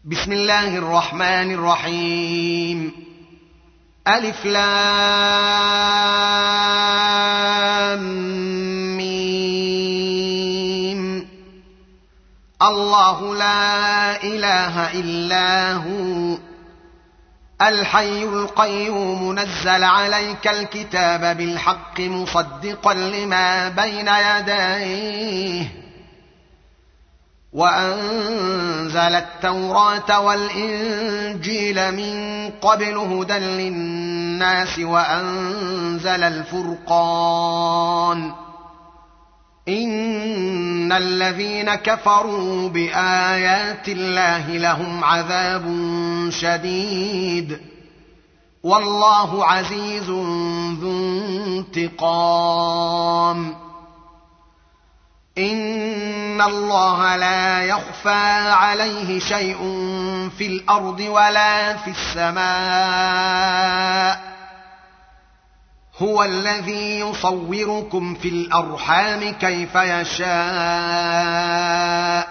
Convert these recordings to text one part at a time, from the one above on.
بسم الله الرحمن الرحيم. ألف لام ميم. الله لا إله إلا هو الحي القيوم نزل عليك الكتاب بالحق مصدقا لما بين يديه وأنزل التوراة والإنجيل من قبل هدى للناس وأنزل الفرقان إن الذين كفروا بآيات الله لهم عذاب شديد والله عزيز ذو انتقام. إن الله لا يخفى عليه شيء في الأرض ولا في السماء هو الذي يصوركم في الأرحام كيف يشاء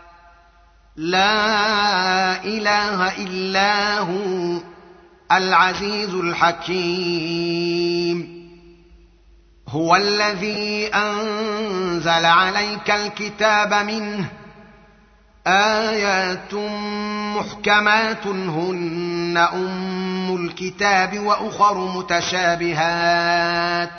لا إله إلا هو العزيز الحكيم. هو الذي أنزل عليك الكتاب منه آيات محكمات هن أم الكتاب وأخر متشابهات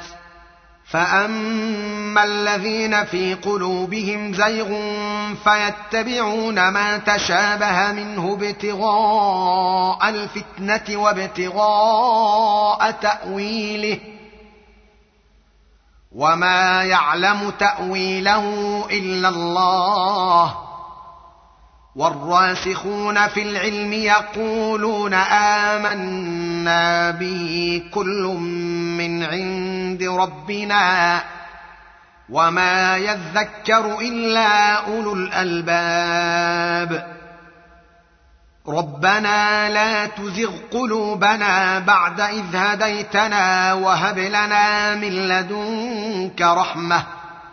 فأما الذين في قلوبهم زيغ فيتبعون ما تشابه منه ابتغاء الفتنة وابتغاء تأويله وما يعلم تأويله إلا الله والراسخون في العلم يقولون آمنا به كل من عند ربنا وما يذكر إلا أولو الألباب. ربنا لا تزغ قلوبنا بعد إذ هديتنا وهب لنا من لدنك رحمة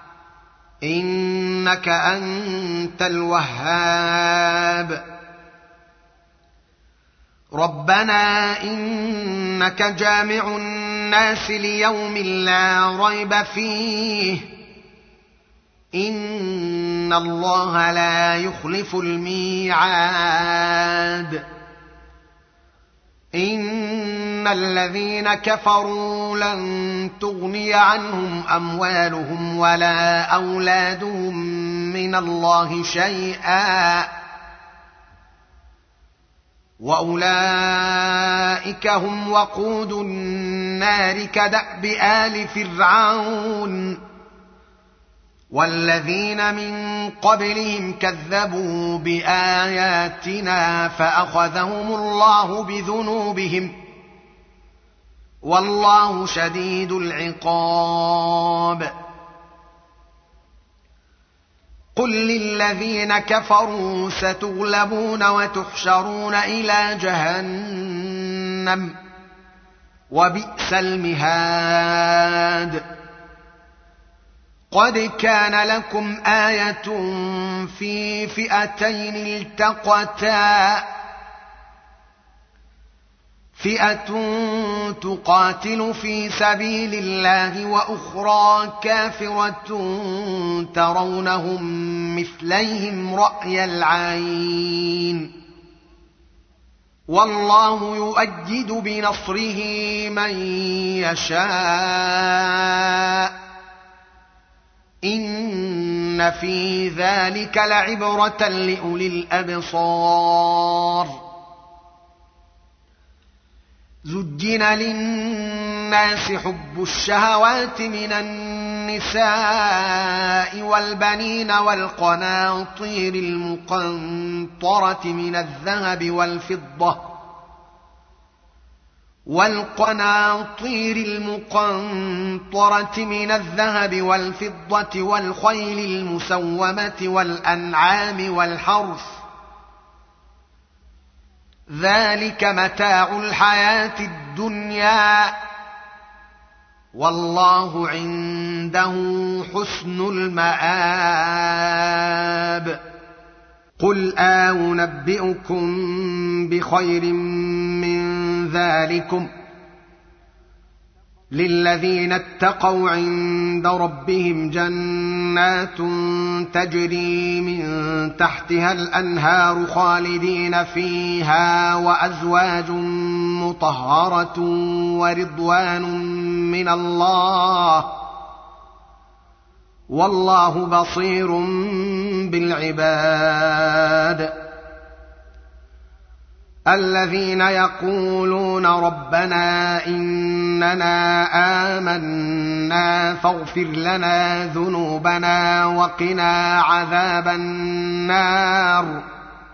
إنك أنت الوهاب. ربنا إنك جامع الناس ليوم لا ريب فيه إن الله لا يخلف الميعاد. إن الذين كفروا لن تغني عنهم أموالهم ولا أولادهم من الله شيئا وأولئك هم وقود النار كدأب آل فرعون والذين من قبلهم كذبوا بآياتنا فأخذهم الله بذنوبهم والله شديد العقاب. قل للذين كفروا ستغلبون وتحشرون إلى جهنم وبئس المهاد. قد كان لكم آية في فئتين التقتا فئة تقاتل في سبيل الله وأخرى كافرة ترونهم مثليهم رأي العين والله يؤيد بنصره من يشاء إن في ذلك لعبرة لأولي الأبصار. زجن للناس حب الشهوات من النساء والبنين والقناطير المقنطرة من الذهب والفضة والخيل المسومة والأنعام والحرث ذلك متاع الحياة الدنيا والله عنده حسن المآب. قل أنبئكم بخير من ذلكم للذين اتقوا عند ربهم جنات تجري من تحتها الأنهار خالدين فيها وأزواج مطهرة ورضوان من الله والله بصير بالعباد. الذين يقولون ربنا إننا آمنا فاغفر لنا ذنوبنا وقنا عذاب النار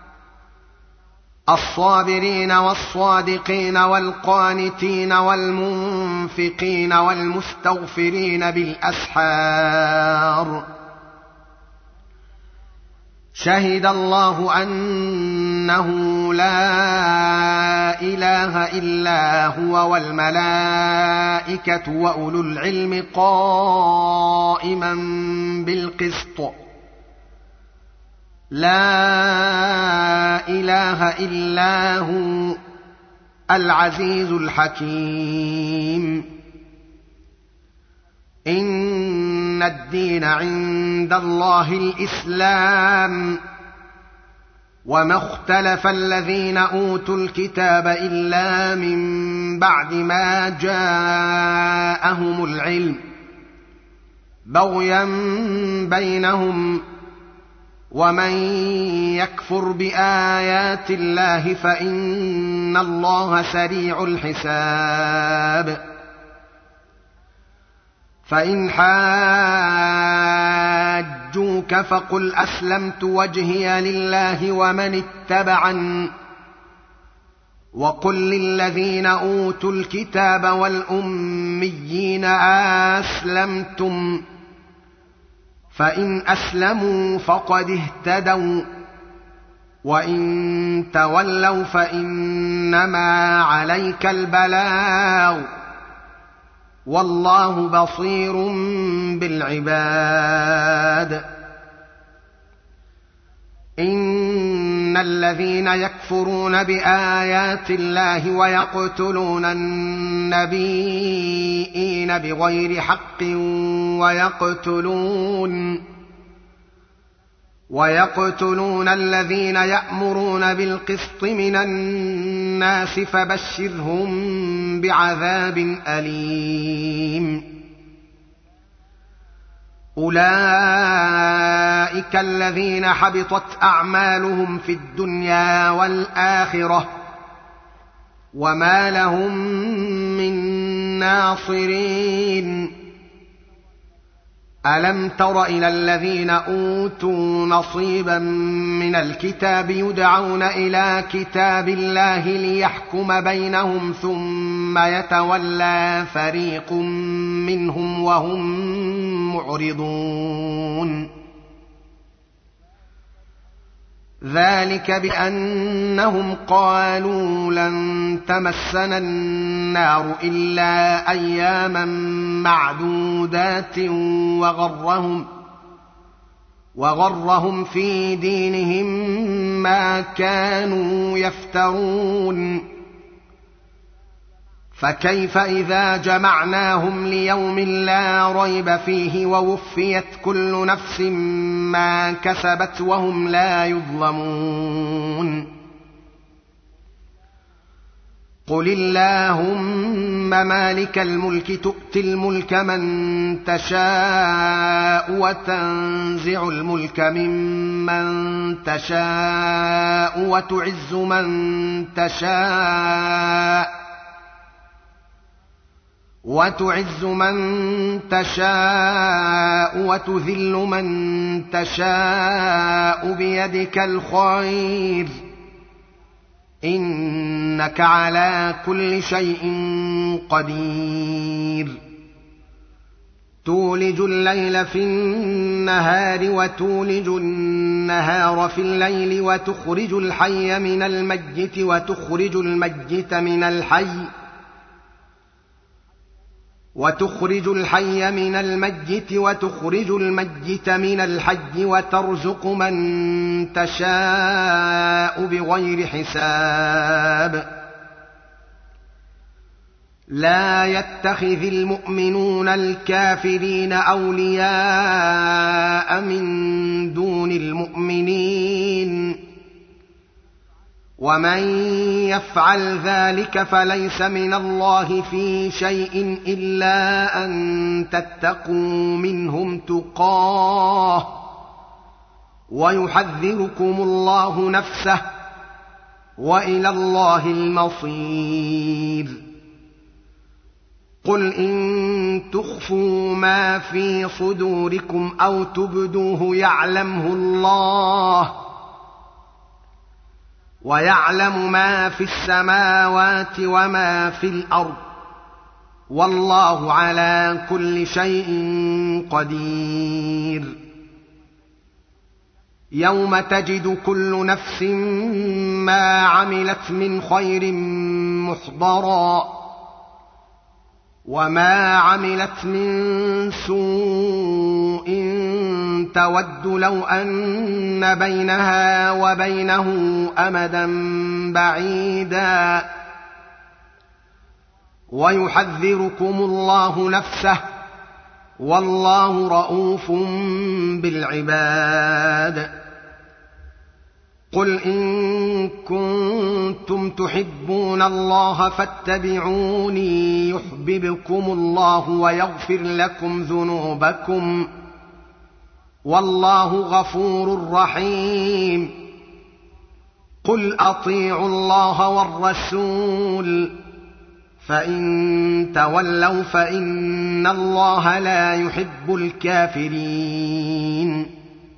الصابرين والصادقين والقانتين والمنفقين والمستغفرين بالأسحار شهد الله أنه لا إله إلا هو والملائكة وأولو العلم قائما بالقسط لا إله إلا هو العزيز الحكيم. إن الدين عند الله الإسلام وما اختلف الذين أوتوا الكتاب إلا من بعد ما جاءهم العلم بغيا بينهم ومن يكفر بآيات الله فإن الله سريع الحساب. فإن حاجوك فقل أسلمت وجهي لله ومن اتبعني وقل للذين أوتوا الكتاب والأميين أسلمتم فإن أسلموا فقد اهتدوا وإن تولوا فإنما عليك البلاغ والله بصير بالعباد. إن الذين يكفرون بآيات الله ويقتلون النبيين بغير حق ويقتلون الذين يأمرون بالقسط من الناس فبشرهم بعذاب أليم. أولئك الذين حبطت أعمالهم في الدنيا والآخرة وما لهم من ناصرين. ألم تر إلى الذين أوتوا نصيبا من الكتاب يدعون إلى كتاب الله ليحكم بينهم ثم يتولى فريق منهم وهم معرضون. ذلك بأنهم قالوا لن تمسنا النار إلا أياما معدودات وغرهم في دينهم ما كانوا يفترون. فكيف إذا جمعناهم ليوم لا ريب فيه ووفيت كل نفس ما كسبت وهم لا يظلمون. قل اللهم مالك الملك تؤتي الملك من تشاء وتنزع الملك ممن تشاء وتعز من تشاء وتذل من تشاء بيدك الخير إنك على كل شيء قدير. تولج الليل في النهار وتولج النهار في الليل وتخرج الحي من الميت وتخرج الميت من الحي وتخرج الحي من الميت وتخرج الميت من الحي وترزق من تشاء بغير حساب لا يتخذ المؤمنون الكافرين أولياء من دون المؤمنين ومن يفعل ذلك فليس من الله في شيء إلا أن تتقوا منهم تقاه ويحذركم الله نفسه وإلى الله المصير قل إن تخفوا ما في صدوركم أو تبدوه يعلمه الله ويعلم ما في السماوات وما في الأرض والله على كل شيء قدير يوم تجد كل نفس ما عملت من خير محضرا وما عملت من سوء تود لو أن بينها وبينه أمدا بعيدا ويحذركم الله نفسه والله رءوف بالعباد قل إن كنتم تحبون الله فاتبعوني يحببكم الله ويغفر لكم ذنوبكم والله غفور رحيم قل أطيعوا الله والرسول فإن تولوا فإن الله لا يحب الكافرين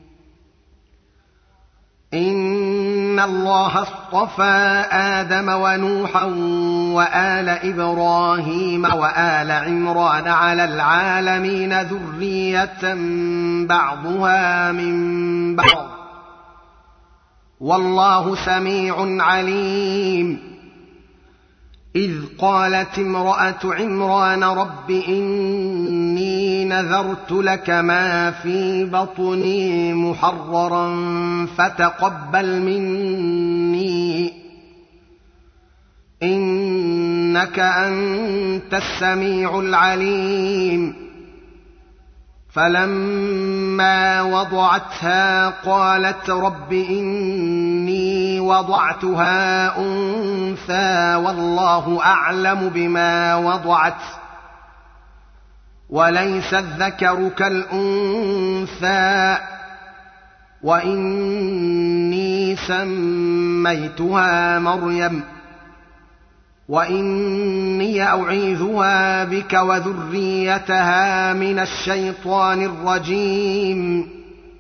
إن الله اصطفى آدم ونوحا وآل إبراهيم وآل عمران على العالمين ذرية بعضها من بعض والله سميع عليم إذ قالت امرأة عمران رب إني نذرت لك ما في بطني محررا فتقبل مني إنك أنت السميع العليم فلما وضعتها قالت رب إني وضعتها أنثى والله أعلم بما وضعت وليس الذكر كالأنثى وإني سميتها مريم وإني أعيذها بك وذريتها من الشيطان الرجيم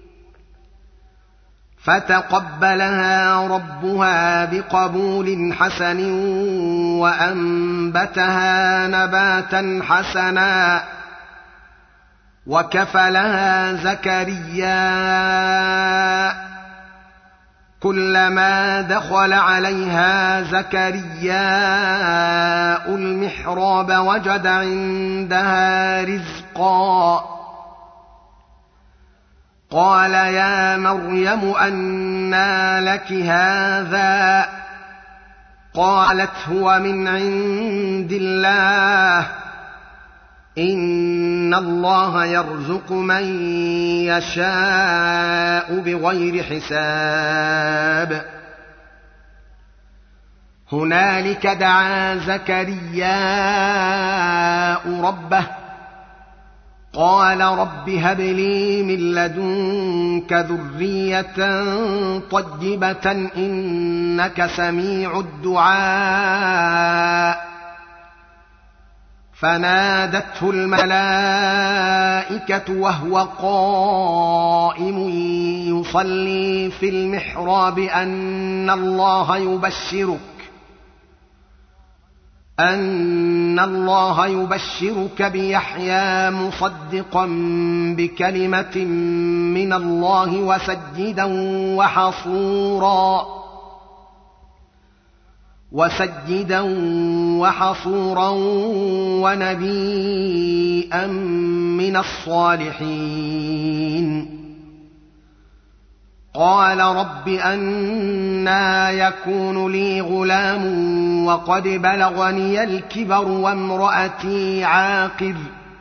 فتقبلها ربها بقبول حسن وأنبتها نباتا حسنا وكفلها زكريا كلما دخل عليها زكرياء المحراب وجد عندها رزقا قال يا مريم أنى لك هذا قالت هو من عند الله إن الله يرزق من يشاء بغير حساب هنالك دعا زكرياء ربه قال رب هب لي من لدنك ذرية طيبة إنك سميع الدعاء فنادته الملائكة وهو قائم يصلي في المحراب أن الله يبشرك بيحيى مصدقا بكلمة من الله وسيدا وحصورا وسيدا وحصورا ونبيا من الصالحين. قال رب أنى يكون لي غلام وقد بلغني الكبر وامرأتي عاقر؟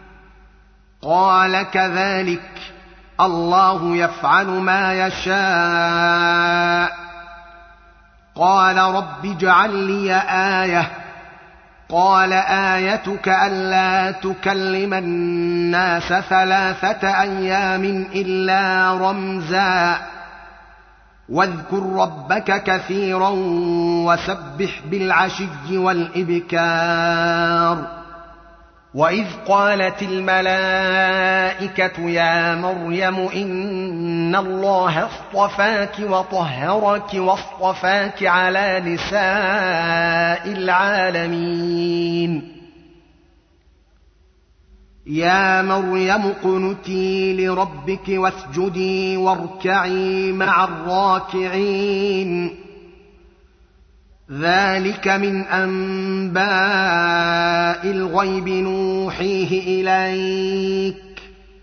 قال كذلك الله يفعل ما يشاء. قال رب اجعل لي آية. قال آيتك ألا تكلم الناس 3 أيام إلا رمزا واذكر ربك كثيرا وسبح بالعشي والإبكار. وإذ قالت الملائكة يا مريم إن الله اصطفاك وطهرك واصطفاك على نساء العالمين. يا مريم اقنتي لربك واسجدي واركعي مع الراكعين. ذلك من أنباء الغيب نوحيه إليك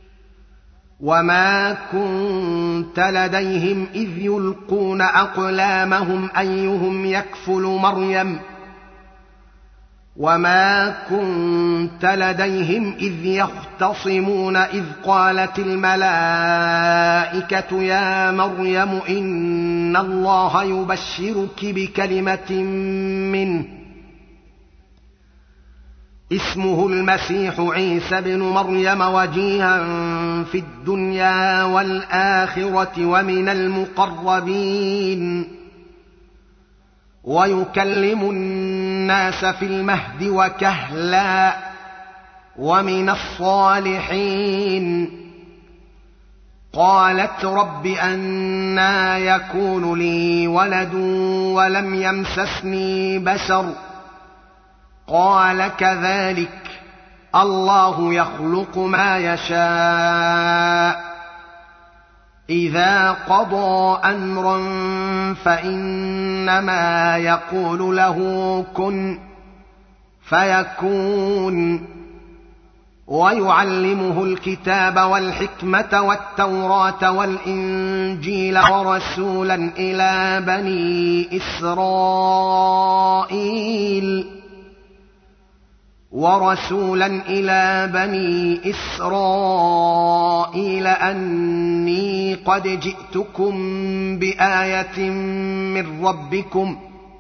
وما كنت لديهم إذ يلقون أقلامهم أيهم يكفل مريم وما كنت لديهم إذ يختصمون إذ قالت الملائكة يا مريم إن الله يبشرك بكلمة منه اسمه المسيح عيسى بن مريم وجيها في الدنيا والآخرة ومن المقربين ويكلم الناس في المهد وكهلا ومن الصالحين. قالت رب أنى يكون لي ولد ولم يمسسني بشر؟ قال كذلك الله يخلق ما يشاء إذا قضى أمرا فإنما يقول له كن فيكون. ويعلمه الكتاب والحكمة والتوراة والإنجيل ورسولا إلى بني إسرائيل أني قد جئتكم بآية من ربكم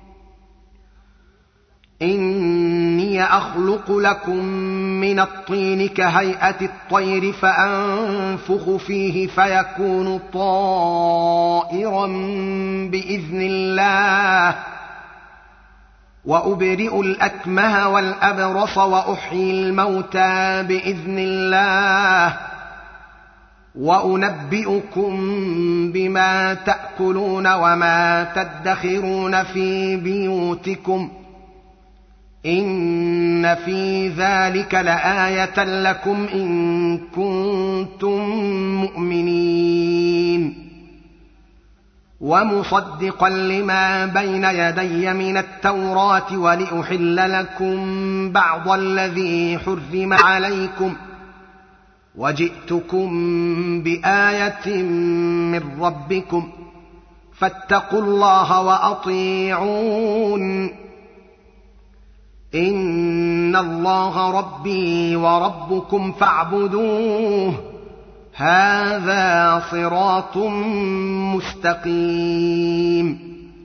إني أخلق لكم من الطين كهيئة الطير فأنفخ فيه فيكون طائرا بإذن الله وأبرئ الأكمه والأبرص وأحيي الموتى بإذن الله وأنبئكم بما تأكلون وما تدخرون في بيوتكم إن في ذلك لآية لكم إن كنتم مؤمنين. ومصدقا لما بين يدي من التوراة ولأحل لكم بعض الذي حرم عليكم وجئتكم بآية من ربكم فاتقوا الله وأطيعون إن الله ربي وربكم فاعبدوه هذا صراط مستقيم.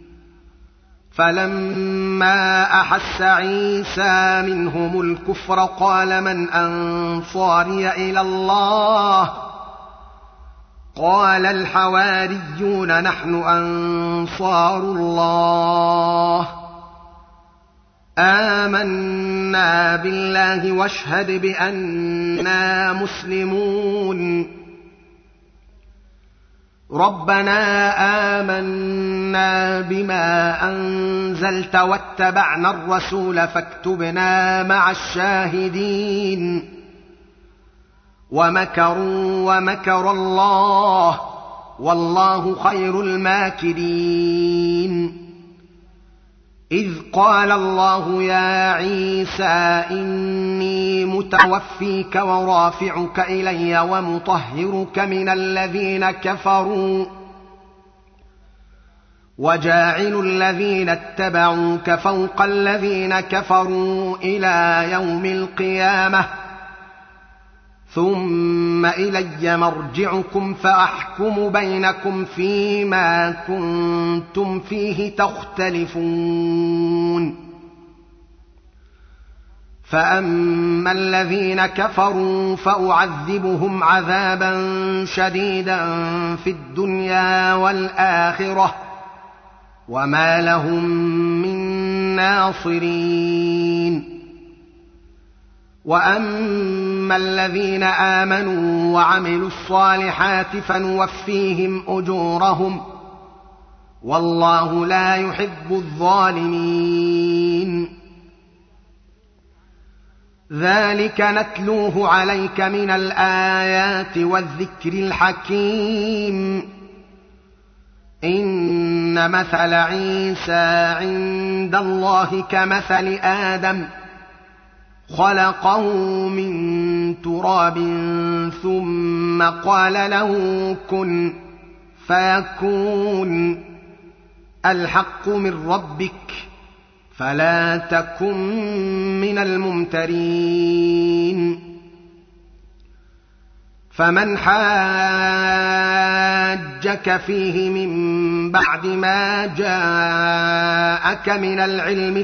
فلما أحس عيسى منهم الكفر قال من أنصاري إلى الله قال الحواريون نحن أنصار الله آمنا بالله واشهد بأننا مسلمون. ربنا آمنا بما أنزلت واتبعنا الرسول فاكتبنا مع الشاهدين. ومكروا ومكر الله والله خير الماكرين. إذ قال الله يا عيسى إني متوفيك ورافعك إلي ومطهرك من الذين كفروا وجاعل الذين اتبعوك فوق الذين كفروا إلى يوم القيامة ثم إلي مرجعكم فأحكم بينكم فيما كنتم فيه تختلفون فأما الذين كفروا فأعذبهم عذابا شديدا في الدنيا والآخرة وما لهم من ناصرين وأما الذين آمنوا وعملوا الصالحات فنوفيهم أجورهم والله لا يحب الظالمين ذلك نتلوه عليك من الآيات والذكر الحكيم إن مثل عيسى عند الله كمثل آدم خلقه من تراب ثم قال له كن فيكون الحق من ربك فلا تكن من الممترين فمن حاجك فيه من بعد ما جاءك من العلم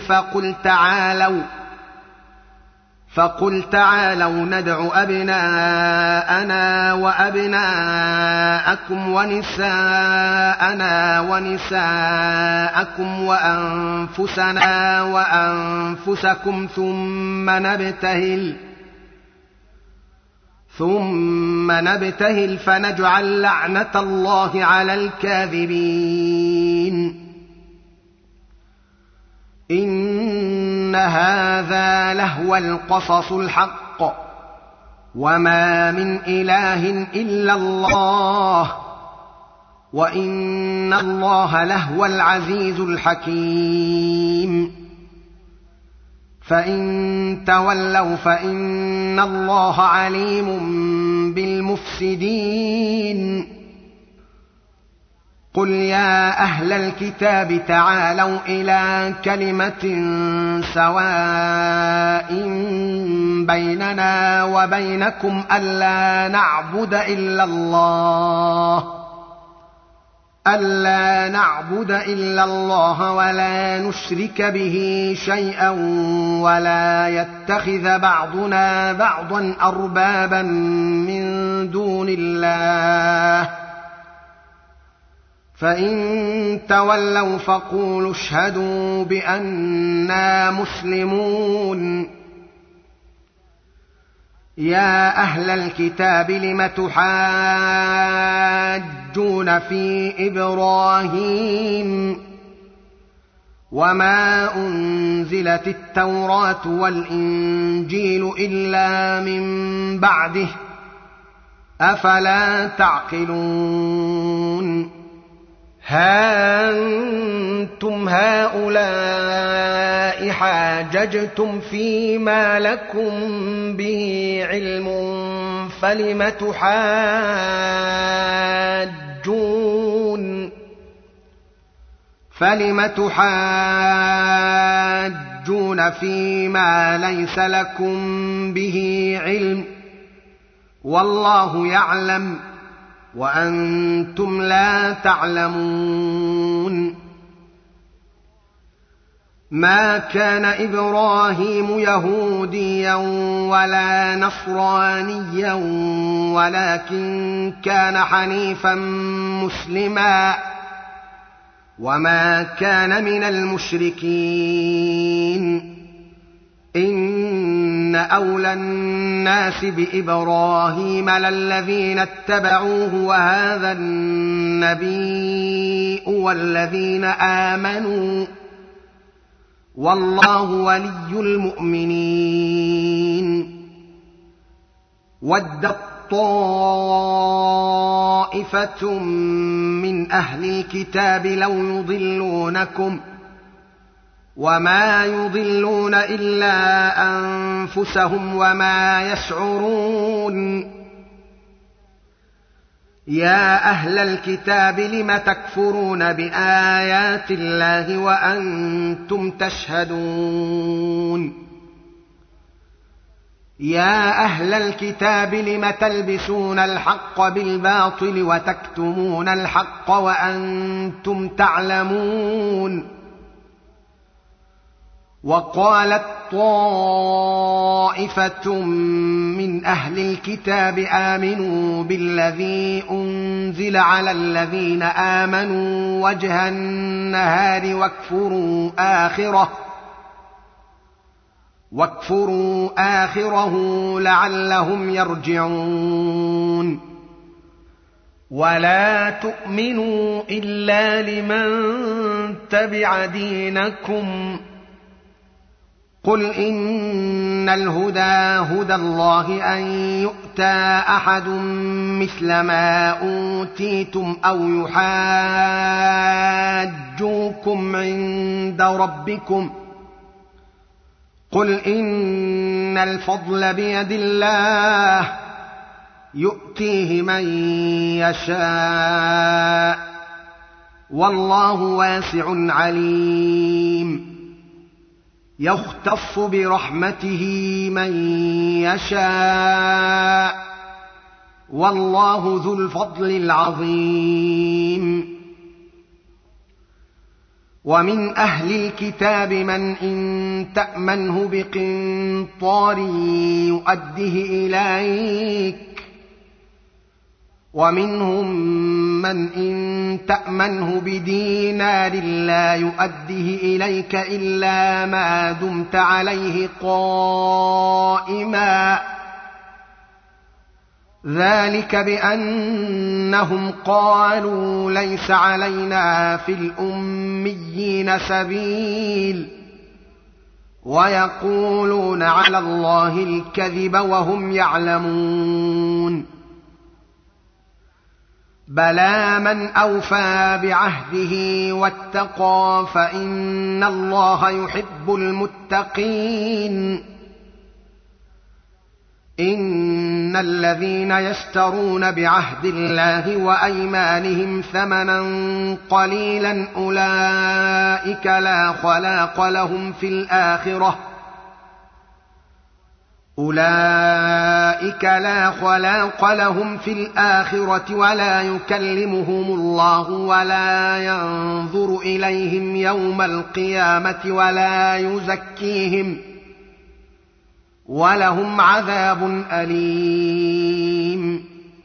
فقل تعالوا ندع أبناءنا وأبناءكم ونساءنا ونساءكم وأنفسنا وأنفسكم ثم نبتهل فنجعل لعنة الله على الكاذبين إن هذا لهو القصص الحق وما من إله إلا الله وإن الله لهو العزيز الحكيم فإن تولوا فإن الله عليم بالمفسدين قل يا أهل الكتاب تعالوا إلى كلمة سواء بيننا وبينكم ألا نعبد إلا الله ولا نشرك به شيئا ولا يتخذ بعضنا بعضا أربابا من دون الله فإن تولوا فقولوا اشهدوا بأننا مسلمون يا أهل الكتاب لم تحاجون في إبراهيم وما أنزلت التوراة والإنجيل إلا من بعده أفلا تعقلون ها أنتم هؤلاء حاججتم فيما لكم به علم فلم تحاجون فيما ليس لكم به علم والله يعلم وأنتم لا تعلمون ما كان إبراهيم يهوديا ولا نصرانيا ولكن كان حنيفا مسلما وما كان من المشركين إن أولى الناس بإبراهيم للذين اتبعوه وهذا النبي والذين آمنوا والله ولي المؤمنين ودت طائفة من أهل الكتاب لو يضلونكم وما يضلون إلا أنفسهم وما يشعرون. يا أهل الكتاب لم تكفرون بآيات الله وأنتم تشهدون. يا أهل الكتاب لم تلبسون الحق بالباطل وتكتمون الحق وأنتم تعلمون. وقالت طائفة من أهل الكتاب آمنوا بالذي أنزل على الذين آمنوا وجه النهار واكفروا آخره لعلهم يرجعون. ولا تؤمنوا إلا لمن تبع دينكم. قل إن الهدى هدى الله أن يؤتى أحد مثل ما أوتيتم أو يحاجوكم عند ربكم. قل إن الفضل بيد الله يؤتيه من يشاء والله واسع عليم. يختص برحمته من يشاء والله ذو الفضل العظيم. ومن أهل الكتاب من إن تأمنه بقنطار يؤده إليك ومنهم من إن تأمنه بدينار لا يؤده إليك إلا ما دمت عليه قائما. ذلك بأنهم قالوا ليس علينا في الأميين سبيل ويقولون على الله الكذب وهم يعلمون. بلى من أوفى بعهده واتقى فإن الله يحب المتقين. إن الذين يشترون بعهد الله وأيمانهم ثمنا قليلا أولئك لا خلاق لهم في الآخرة ولا يكلمهم الله ولا ينظر إليهم يوم القيامة ولا يزكيهم ولهم عذاب أليم.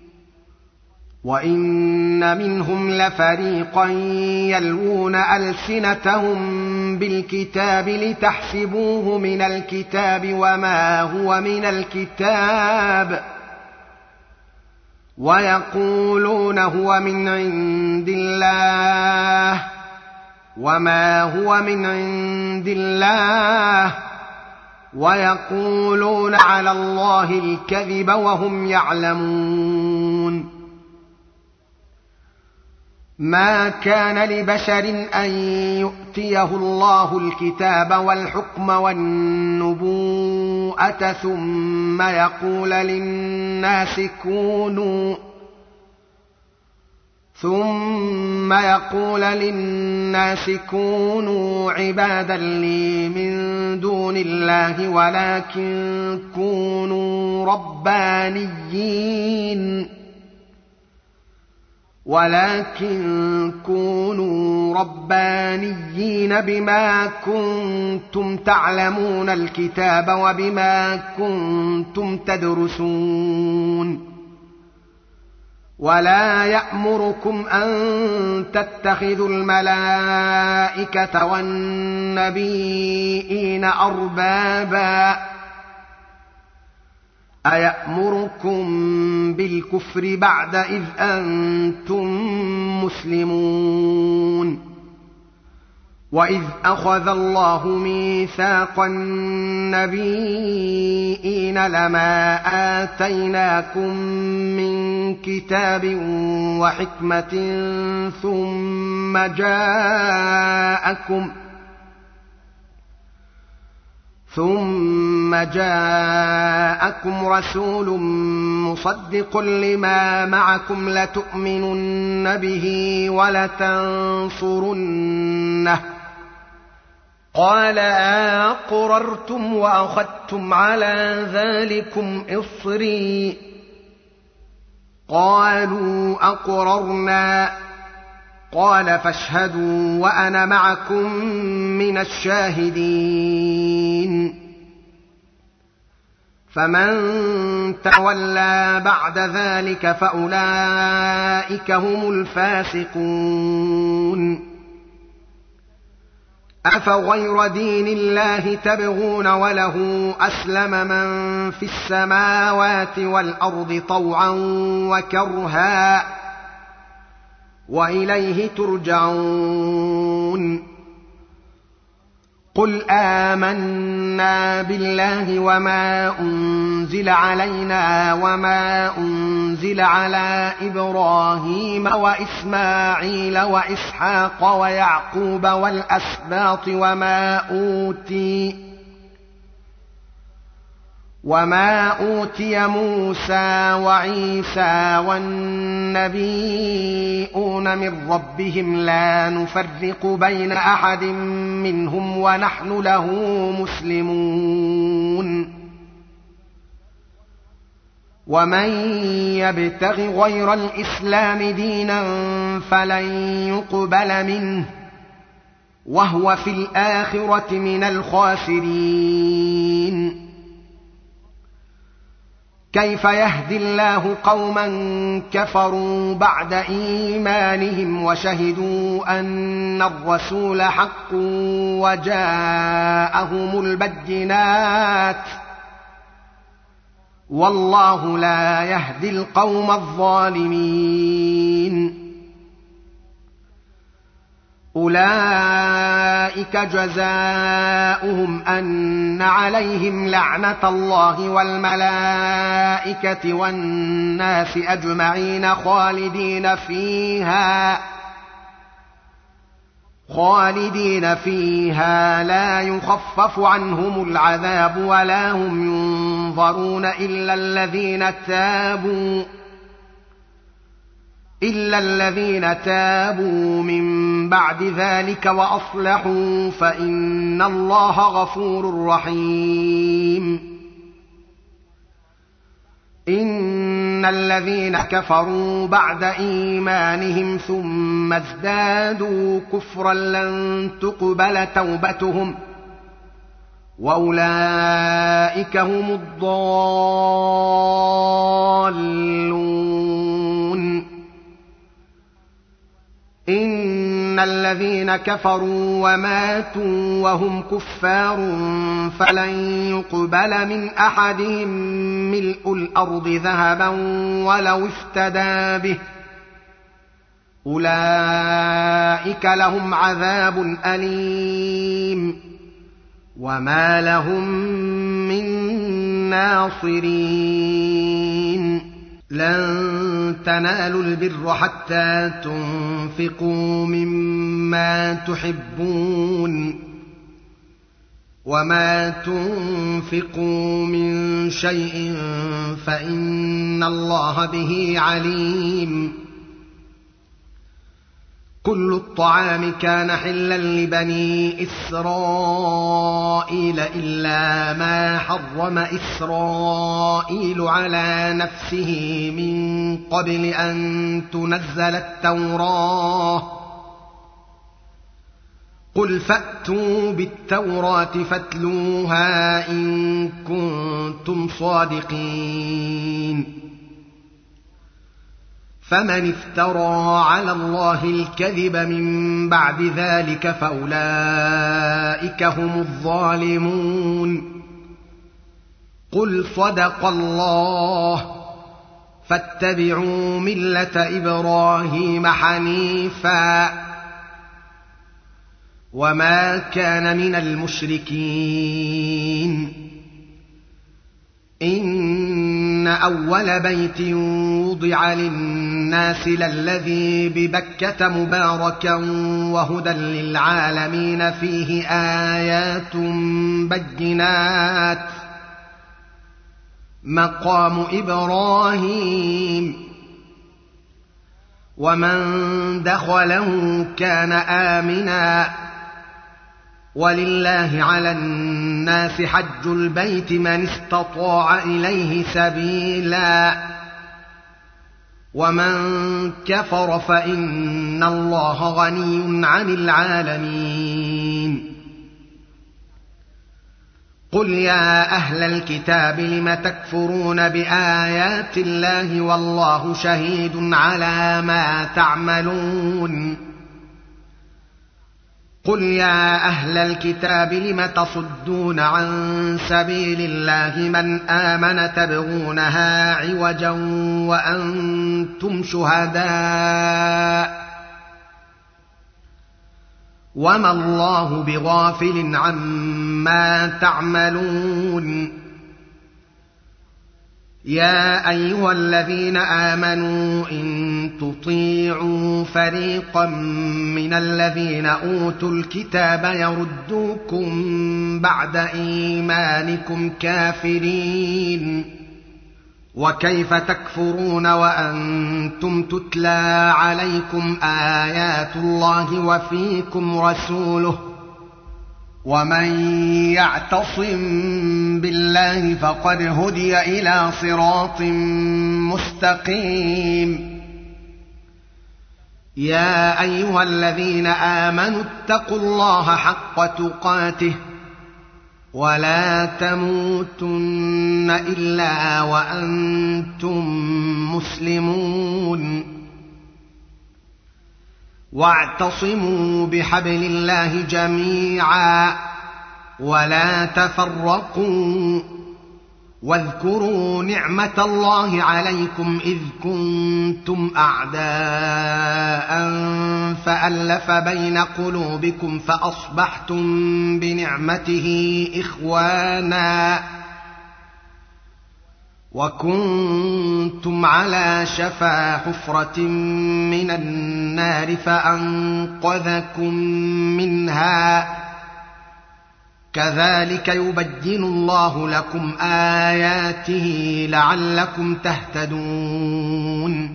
وإن منهم لفريقا يلوون ألسنتهم بالكتاب لتحسبوه من الكتاب وما هو من الكتاب ويقولون هو من عند الله وما هو من عند الله ويقولون على الله الكذب وهم يعلمون. ما كان لبشر أن يؤتيه الله الكتاب والحكم والنبوءة ثم يقول للناس كونوا عبادا لي من دون الله ولكن كونوا ربانيين بما كنتم تعلمون الكتاب وبما كنتم تدرسون. ولا يأمركم أن تتخذوا الملائكة والنبيين أربابا أيأمركم بالكفر بعد إذ أنتم مسلمون. وإذ أخذ الله ميثاق النبيين لما آتيناكم من كتاب ثم جاءكم رسول مصدق لما معكم لتؤمنن به ولتنصرنه قال أقررتم وأخذتم على ذلكم إصري قالوا أقررنا قال فاشهدوا وأنا معكم من الشاهدين فمن تولى بعد ذلك فأولئك هم الفاسقون أفغير دين الله تبغون وله أسلم من في السماوات والأرض طوعا وكرها وإليه ترجعون قل آمنا بالله وما أنزل علينا وما أنزل على إبراهيم وإسماعيل وإسحاق ويعقوب والأسباط وما أوتي موسى وعيسى والنبيون من ربهم لا نفرق بين أحد منهم ونحن له مسلمون ومن يبتغ غير الإسلام دينا فلن يقبل منه وهو في الآخرة من الخاسرين كيف يهدي الله قوما كفروا بعد إيمانهم وشهدوا أن الرسول حق وجاءهم البينات والله لا يهدي القوم الظالمين أولئك جزاؤهم أن عليهم لعنة الله والملائكة والناس أجمعين خالدين فيها لا يخفف عنهم العذاب ولا هم ينظرون إلا الذين تابوا من بعد ذلك وأصلحوا فإن الله غفور رحيم إن الذين كفروا بعد إيمانهم ثم ازدادوا كفرا لن تقبل توبتهم وأولئك هم الضالون إن الذين كفروا وماتوا وهم كفار فلن يقبل من أحدهم ملء الأرض ذهبا ولو افتدى به أولئك لهم عذاب أليم وما لهم من ناصرين لن تنالوا البر حتى تنفقوا مما تحبون وما تنفقوا من شيء فإن الله به عليم كل الطعام كان حلا لبني إسرائيل إلا ما حرم إسرائيل على نفسه من قبل أن تنزل التوراة قل فأتوا بالتوراة فاتلوها إن كنتم صادقين فمن افترى على الله الكذب من بعد ذلك فأولئك هم الظالمون قل صدق الله فاتبعوا ملة إبراهيم حنيفا وما كان من المشركين إن أول بيت وضع للناس الناس للذي ببكة مباركا وهدى للعالمين فيه آيات بينات مقام إبراهيم ومن دخله كان آمنا ولله على الناس حج البيت من استطاع إليه سبيلا ومن كفر فإن الله غني عن العالمين قل يا أهل الكتاب لم تكفرون بآيات الله والله شهيد على ما تعملون قل يا أهل الكتاب لم تصدون عن سبيل الله من آمن تبغونها عوجا وأنتم شهداء وما الله بغافل عما تعملون يا أيها الذين آمنوا إن تطيعوا فريقا من الذين أوتوا الكتاب يردوكم بعد إيمانكم كافرين وكيف تكفرون وأنتم تتلى عليكم آيات الله وفيكم رسوله ومن يعتصم بالله فقد هدي إلى صراط مستقيم يا أيها الذين آمنوا اتقوا الله حق تقاته ولا تموتن إلا وأنتم مسلمون واعتصموا بحبل الله جميعا ولا تفرقوا واذكروا نعمة الله عليكم إذ كنتم أعداء فألف بين قلوبكم فأصبحتم بنعمته إخوانا وكنتم على شفا حفرة من النار فأنقذكم منها كذلك يبين الله لكم آياته لعلكم تهتدون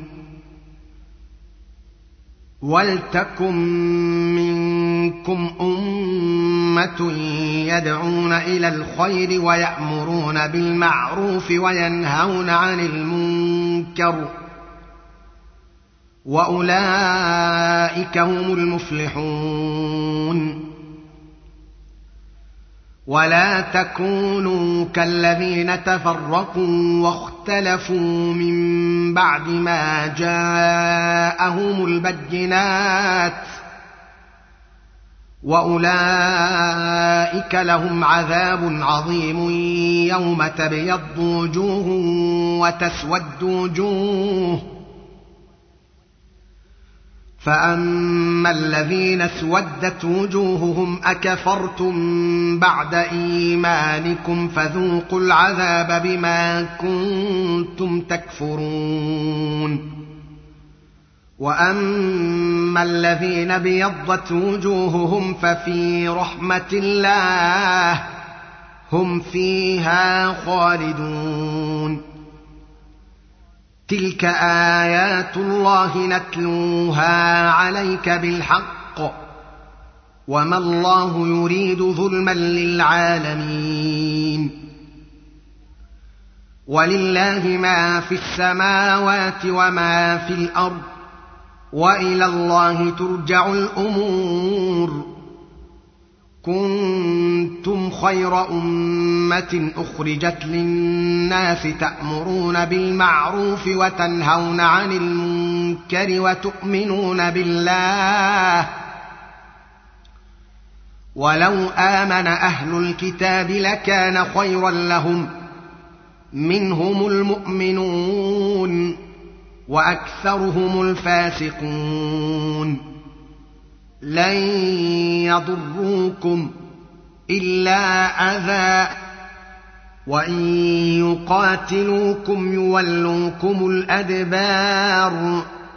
ولتكن منكم أمة يدعون إلى الخير ويأمرون بالمعروف وينهون عن المنكر وأولئك هم المفلحون ولا تكونوا كالذين تفرقوا واختلفوا من بعد ما جاءهم البينات وأولئك لهم عذاب عظيم يوم تبيض وجوه وتسود وجوه فأما الذين اسودت وجوههم أكفرتم بعد إيمانكم فذوقوا العذاب بما كنتم تكفرون وأما الذين ابيضت وجوههم ففي رحمة الله هم فيها خالدون تلك آيات الله نتلوها عليك بالحق وما الله يريد ظلما للعالمين ولله ما في السماوات وما في الأرض وإلى الله ترجع الأمور كنتم خير أمة أخرجت للناس تأمرون بالمعروف وتنهون عن المنكر وتؤمنون بالله ولو آمن أهل الكتاب لكان خيرا لهم منهم المؤمنون وأكثرهم الفاسقون لن يضروكم إلا أذى وإن يقاتلوكم يولوكم الأدبار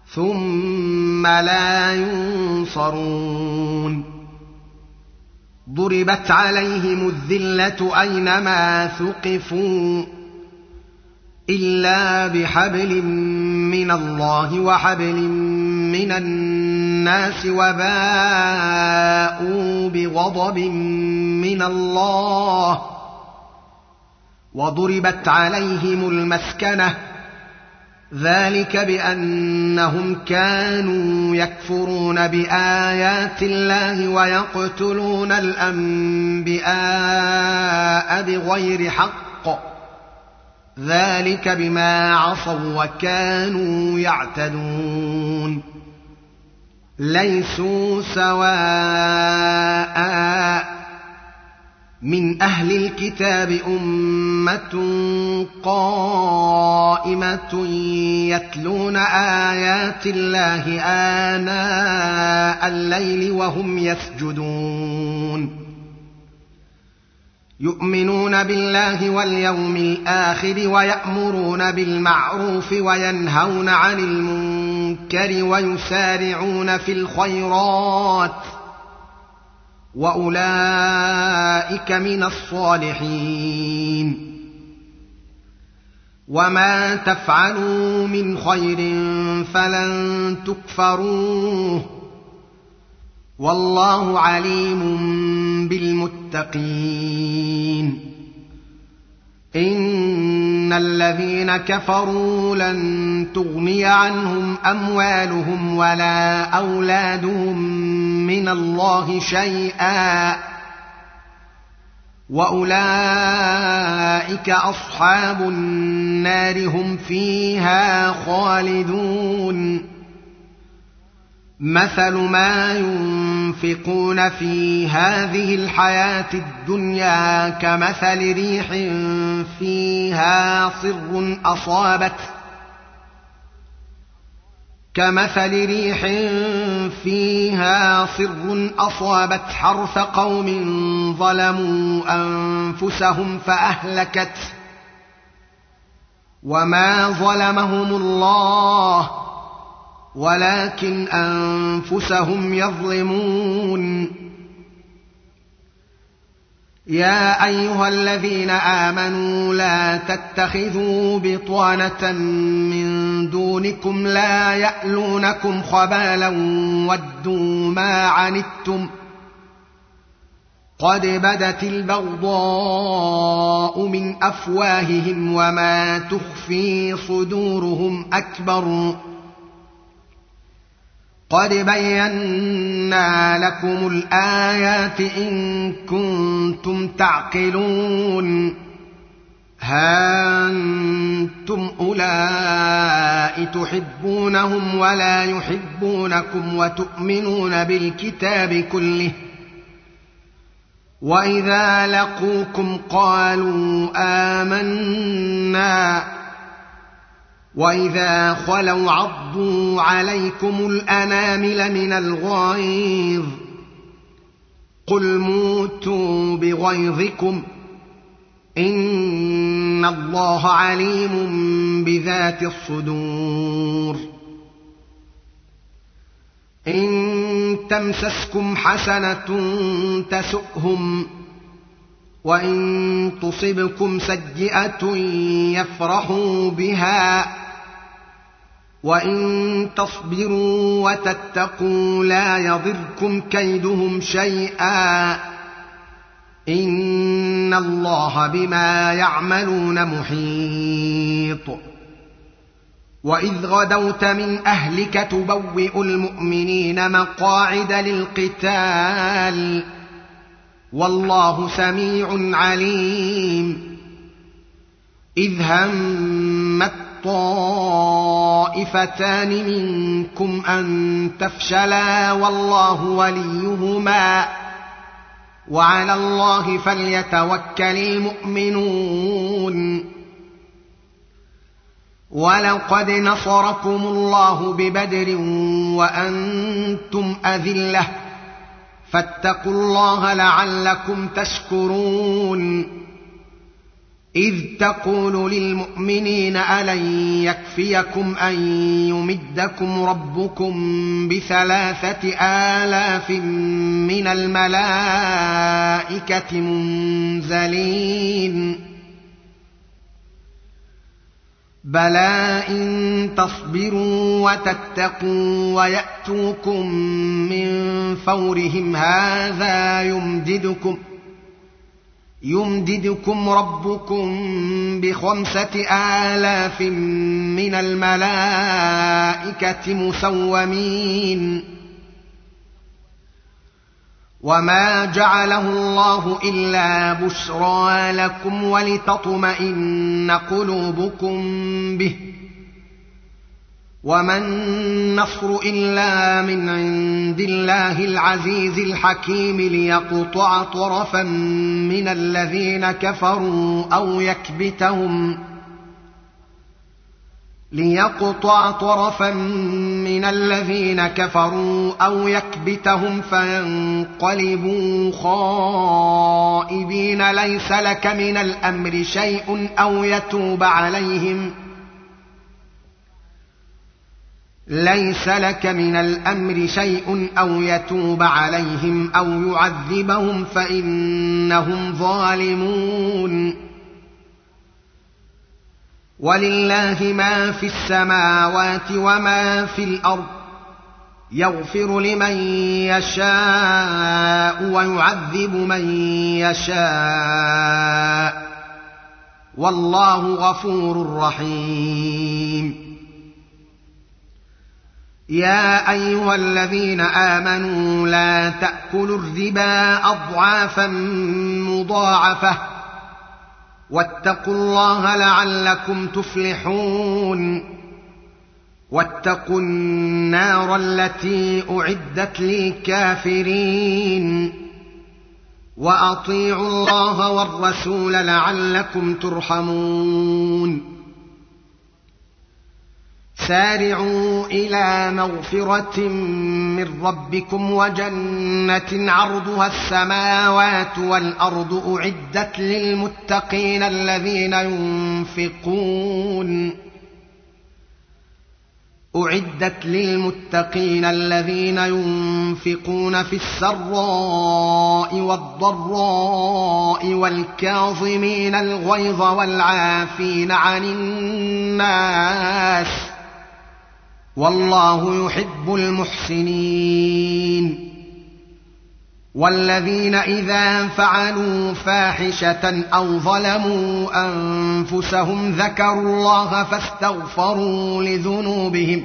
ثم لا ينصرون ضربت عليهم الذلة أينما ثقفوا إلا بحبل من الله وحبل من الناس وباءوا بغضب من الله وضربت عليهم المسكنة ذلك بأنهم كانوا يكفرون بآيات الله ويقتلون الأنبياء بغير حق ذلك بما عصوا وكانوا يعتدون ليسوا سواء من أهل الكتاب أمة قائمة يتلون آيات الله آناء الليل وهم يسجدون يؤمنون بالله واليوم الآخر ويأمرون بالمعروف وينهون عن المنكر ويسارعون في الخيرات وأولئك من الصالحين وما تفعلوا من خير فلن تكفروه والله عليم بالمتقين إن الذين كفروا لن تغني عنهم أموالهم ولا أولادهم من الله شيئا وأولئك أصحاب النار هم فيها خالدون مثل ما ينفقون في هذه الحياة الدنيا كمثل ريح فيها صر أصابت حرث قوم ظلموا أنفسهم فأهلكت وما ظلمهم الله ولكن أنفسهم يظلمون يا أيها الذين آمنوا لا تتخذوا بطانة من دونكم لا يألونكم خبالا ودوا ما عنتم قد بدت البغضاء من أفواههم وما تخفي صدورهم أكبر قد بينا لكم الآيات إن كنتم تعقلون ها أنتم أولئك تحبونهم ولا يحبونكم وتؤمنون بالكتاب كله وإذا لقوكم قالوا آمنا وإذا خلوا عضوا عليكم الأنامل من الغيظ قل موتوا بغيظكم إن الله عليم بذات الصدور إن تمسسكم حسنة تسؤهم وإن تصبكم سيئة يفرحوا بها وإن تصبروا وتتقوا لا يضركم كيدهم شيئا إن الله بما يعملون محيط وإذ غدوت من أهلك تبوئ المؤمنين مقاعد للقتال والله سميع عليم إذ همت طائفتان منكم أن تفشلا والله وليهما وعلى الله فليتوكل المؤمنون ولقد نصركم الله ببدر وأنتم أذلة فاتقوا الله لعلكم تشكرون إذ تقول للمؤمنين ألن يكفيكم أن يمدكم ربكم ب3,000 من الملائكة منزلين بلى إن تصبروا وتتقوا ويأتوكم من فورهم هذا يمددكم ربكم ب5,000 من الملائكة مسومين وما جعله الله إلا بشرى لكم ولتطمئن قلوبكم به وما النصر إلا من عند الله العزيز الحكيم ليقطع طرفا من الذين كفروا أو يكبتهم فينقلبوا خائبين ليس لك من الأمر شيء أو يتوب عليهم أو يعذبهم فإنهم ظالمون ولله ما في السماوات وما في الأرض يغفر لمن يشاء ويعذب من يشاء والله غفور رحيم يا أيها الذين آمنوا لا تأكلوا الربا أضعافا مضاعفة واتقوا الله لعلكم تفلحون واتقوا النار التي أعدت للكافرين وأطيعوا الله والرسول لعلكم ترحمون سارعوا إلى مغفرة من ربكم وجنة عرضها السماوات والأرض أعدت للمتقين الذين ينفقون في السراء والضراء والكاظمين الغيظ والعافين عن الناس والله يحب المحسنين والذين إذا فعلوا فاحشة أو ظلموا أنفسهم ذكروا الله فاستغفروا لذنوبهم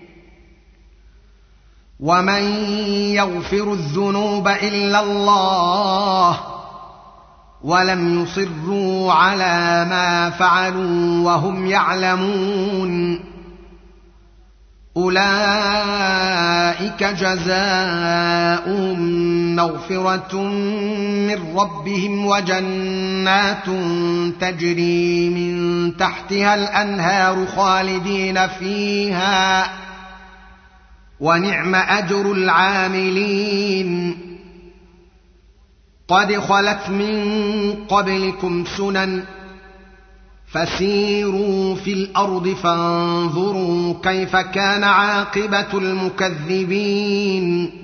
ومن يغفر الذنوب إلا الله ولم يصروا على ما فعلوا وهم يعلمون أولئك جزاؤهم مغفرة من ربهم وجنات تجري من تحتها الأنهار خالدين فيها ونعم أجر العاملين قد خلت من قبلكم سنن فسيروا في الأرض فانظروا كيف كان عاقبة المكذبين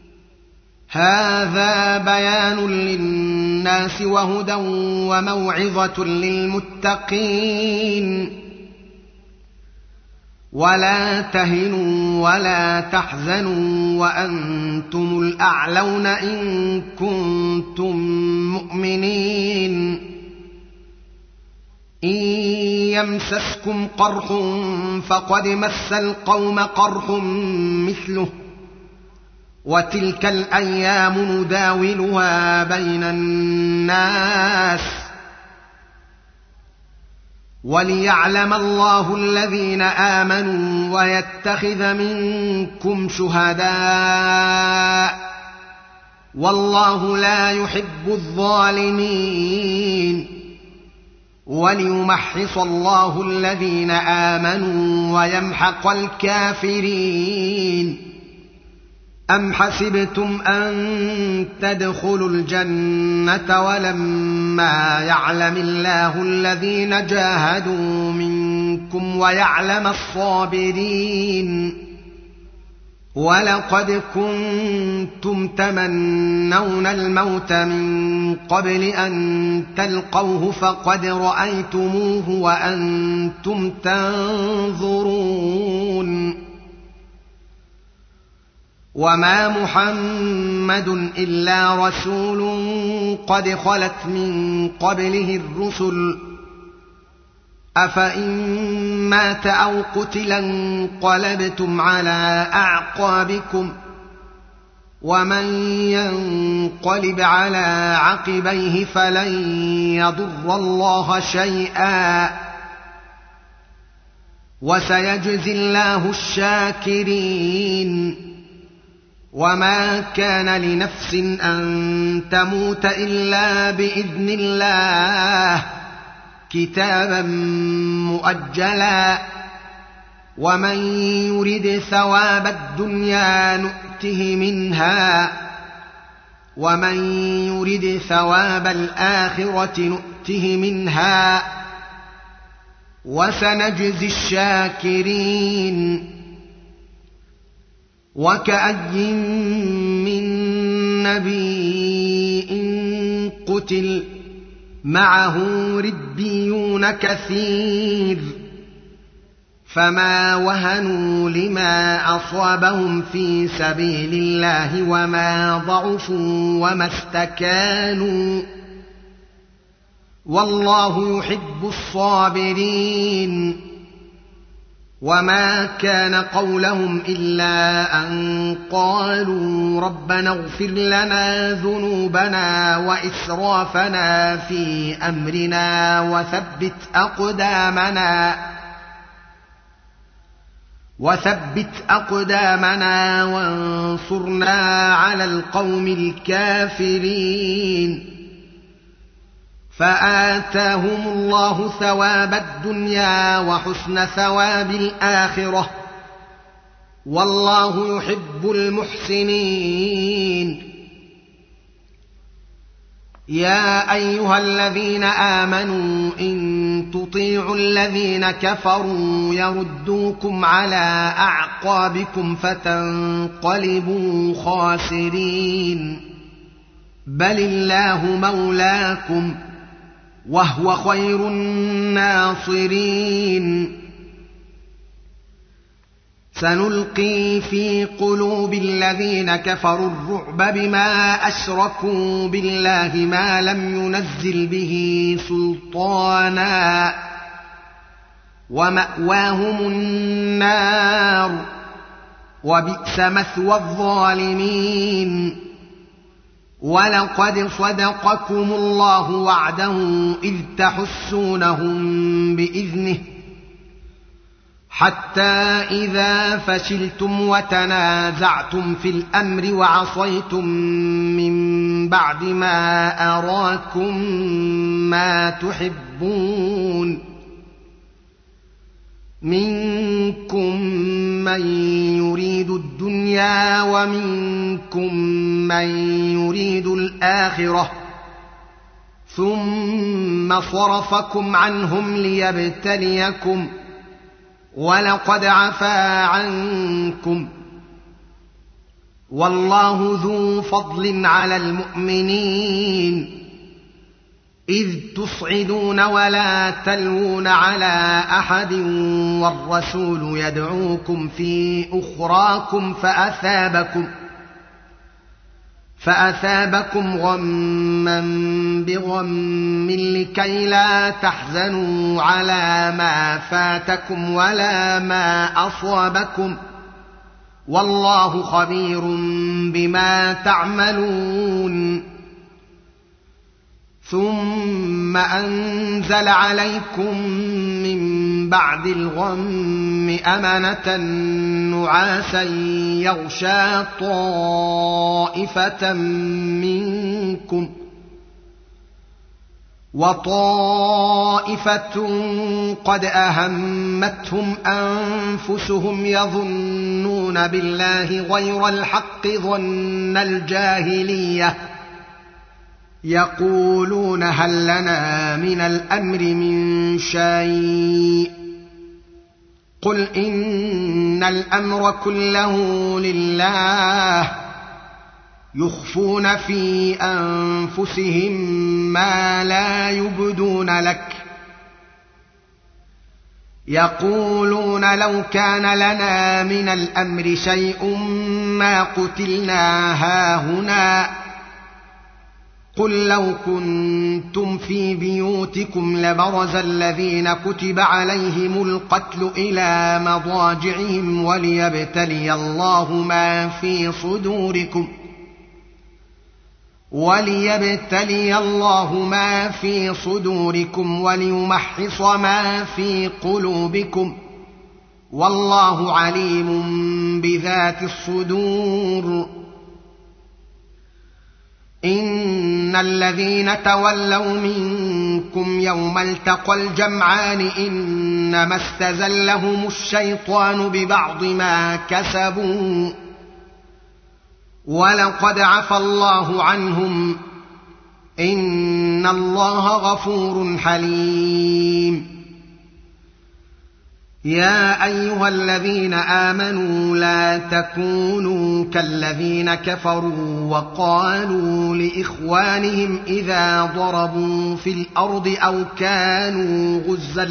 هذا بيان للناس وهدى وموعظة للمتقين ولا تهنوا ولا تحزنوا وأنتم الأعلون إن كنتم مؤمنين إن يمسسكم قرح فقد مس القوم قرح مثله وتلك الأيام نداولها بين الناس وليعلم الله الذين آمنوا ويتخذ منكم شهداء والله لا يحب الظالمين وليمحص الله الذين آمنوا ويمحق الكافرين أم حسبتم أن تدخلوا الجنة ولما يعلم الله الذين جاهدوا منكم ويعلم الصابرين ولقد كنتم تمنون الموت من قبل أن تلقوه فقد رأيتموه وأنتم تنظرون وما محمد إلا رسول قد خلت من قبله الرسل أفإن مات أو قتل انقلبتم على أعقابكم ومن ينقلب على عقبيه فلن يضر الله شيئا وسيجزي الله الشاكرين وما كان لنفس أن تموت إلا بإذن الله كتابا مؤجلا ومن يرد ثواب الدنيا نؤته منها ومن يرد ثواب الآخرة نؤته منها وسنجزي الشاكرين وكأي من نبي قتل معه ربيون كثير فما وهنوا لما أصابهم في سبيل الله وما ضعفوا وما استكانوا والله يحب الصابرين وما كان قولهم إلا أن قالوا ربنا اغفر لنا ذنوبنا وإسرافنا في أمرنا وثبت أقدامنا وانصرنا على القوم الكافرين فآتاهم الله ثواب الدنيا وحسن ثواب الآخرة والله يحب المحسنين يا أيها الذين آمنوا إن تطيعوا الذين كفروا يردوكم على أعقابكم فتنقلبوا خاسرين بل الله مولاكم وهو خير الناصرين سنلقي في قلوب الذين كفروا الرعب بما أشركوا بالله ما لم ينزل به سلطانا ومأواهم النار وبئس مثوى الظالمين ولقد صدقكم الله وعده إذ تحسونهم بإذنه حتى إذا فشلتم وتنازعتم في الأمر وعصيتم من بعد ما أراكم ما تحبون منكم من يريد الدنيا ومنكم من يريد الآخرة ثم صرفكم عنهم ليبتليكم ولقد عفا عنكم والله ذو فضل على المؤمنين إذ تصعدون ولا تلوون على أحد والرسول يدعوكم في أخراكم فأثابكم غما بغم لكي لا تحزنوا على ما فاتكم ولا ما أصابكم والله خبير بما تعملون ثم أنزل عليكم من بعد الغم أمنة نعاسا يغشى طائفة منكم وطائفة قد أهمتهم أنفسهم يظنون بالله غير الحق ظن الجاهلية يقولون هل لنا من الأمر من شيء قل إن الأمر كله لله يخفون في أنفسهم ما لا يبدون لك يقولون لو كان لنا من الأمر شيء ما قتلنا هاهنا قل لو كنتم في بيوتكم لبرز الذين كتب عليهم القتل إلى مضاجعهم وليبتلي الله ما في صدوركم وليمحص ما في قلوبكم والله عليم بذات الصدور إن الذين تولوا منكم يوم التقى الجمعان إنما استزلهم الشيطان ببعض ما كسبوا ولقد عفى الله عنهم إن الله غفور حليم يا أيها الذين آمنوا لا تكونوا كالذين كفروا وقالوا لإخوانهم إذا ضربوا في الأرض أو كانوا غزا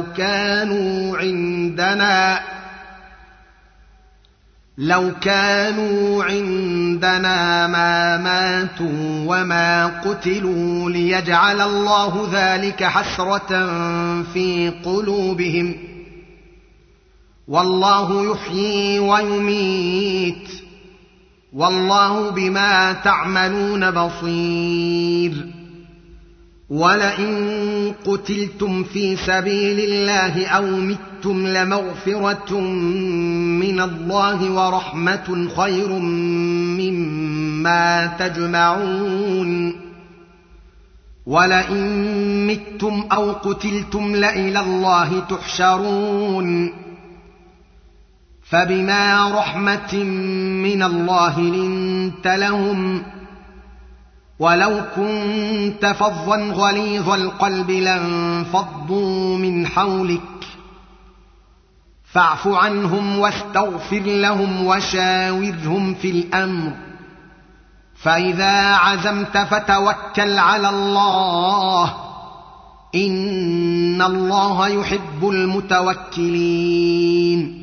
لو كانوا عندنا ما ماتوا وما قتلوا ليجعل الله ذلك حسرة في قلوبهم والله يحيي ويميت والله بما تعملون بصير ولئن قتلتم في سبيل الله أو متم لمغفرة من الله ورحمة خير مما تجمعون ولئن متم أو قتلتم لإلى الله تحشرون فبما رحمة من الله لنت لهم ولو كنت فظا غليظ القلب لانفضوا من حولك فاعف عنهم واستغفر لهم وشاورهم في الأمر فإذا عزمت فتوكل على الله إن الله يحب المتوكلين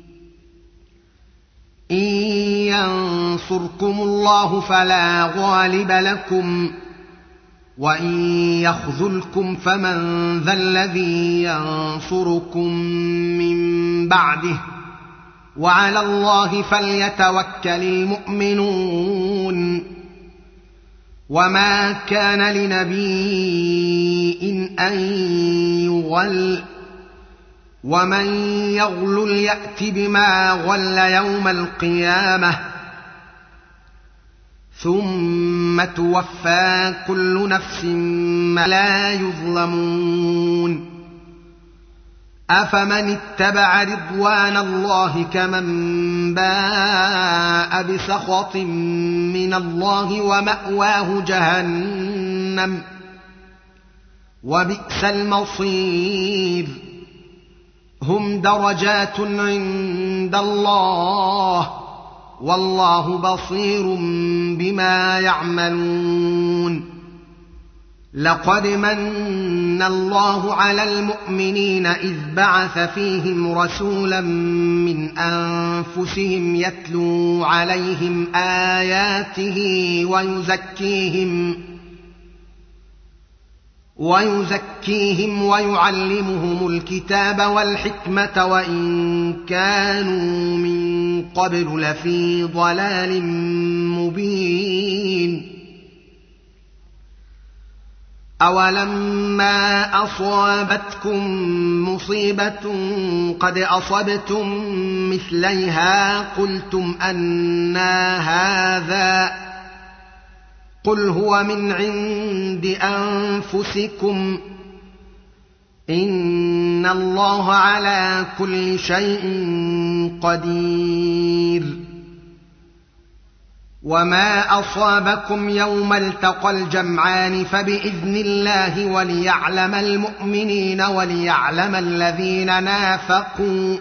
إن ينصركم الله فلا غالب لكم وإن يخذلكم فمن ذا الذي ينصركم من بعده وعلى الله فليتوكل المؤمنون وما كان لنبي أن يغل ومن يغلل يأت بما غل يوم القيامة ثم توفى كل نفس ما لا يظلمون أفمن اتبع رضوان الله كمن باء بسخط من الله ومأواه جهنم وبئس المصير هم درجات عند الله والله بصير بما يعملون لقد من الله على المؤمنين إذ بعث فيهم رسولا من أنفسهم يتلو عليهم آياته ويزكيهم ويعلمهم الكتاب والحكمة وإن كانوا من قبل لفي ضلال مبين أولما أصابتكم مصيبة قد أصبتم مثليها قلتم أنى هذا قل هو من عند أنفسكم إن الله على كل شيء قدير. وما أصابكم يوم التقى الجمعان فبإذن الله وليعلم المؤمنين وليعلم الذين نافقوا.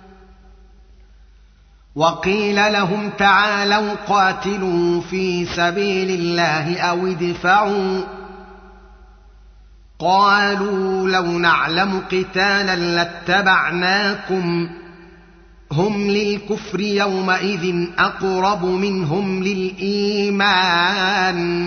وقيل لهم تعالوا قاتلوا في سبيل الله أو ادفعوا. قالوا لو نعلم قتالا لاتبعناكم هم للكفر يومئذ أقرب منهم للإيمان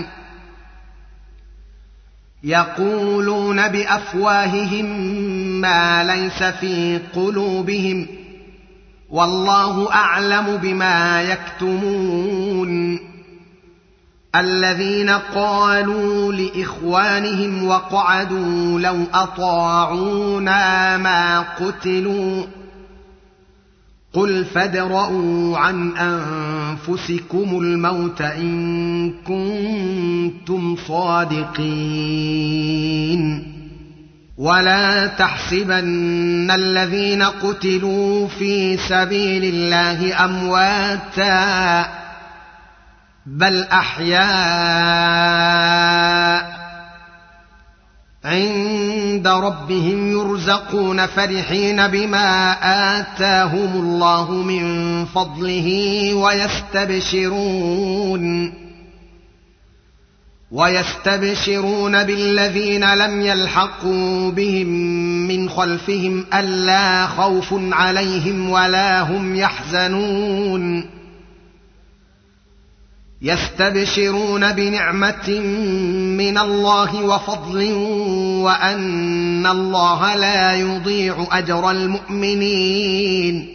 يقولون بأفواههم ما ليس في قلوبهم والله أعلم بما يكتمون. الذين قالوا لإخوانهم وقعدوا لو أطاعونا ما قتلوا قل فادرءوا عن أنفسكم الموت إن كنتم صادقين. ولا تحسبن الذين قتلوا في سبيل الله أمواتا بل أحياء عند ربهم يرزقون فرحين بما آتاهم الله من فضله ويستبشرون بالذين لم يلحقوا بهم من خلفهم ألا خوف عليهم ولا هم يحزنون. يستبشرون بنعمة من الله وفضل وأن الله لا يضيع أجر المؤمنين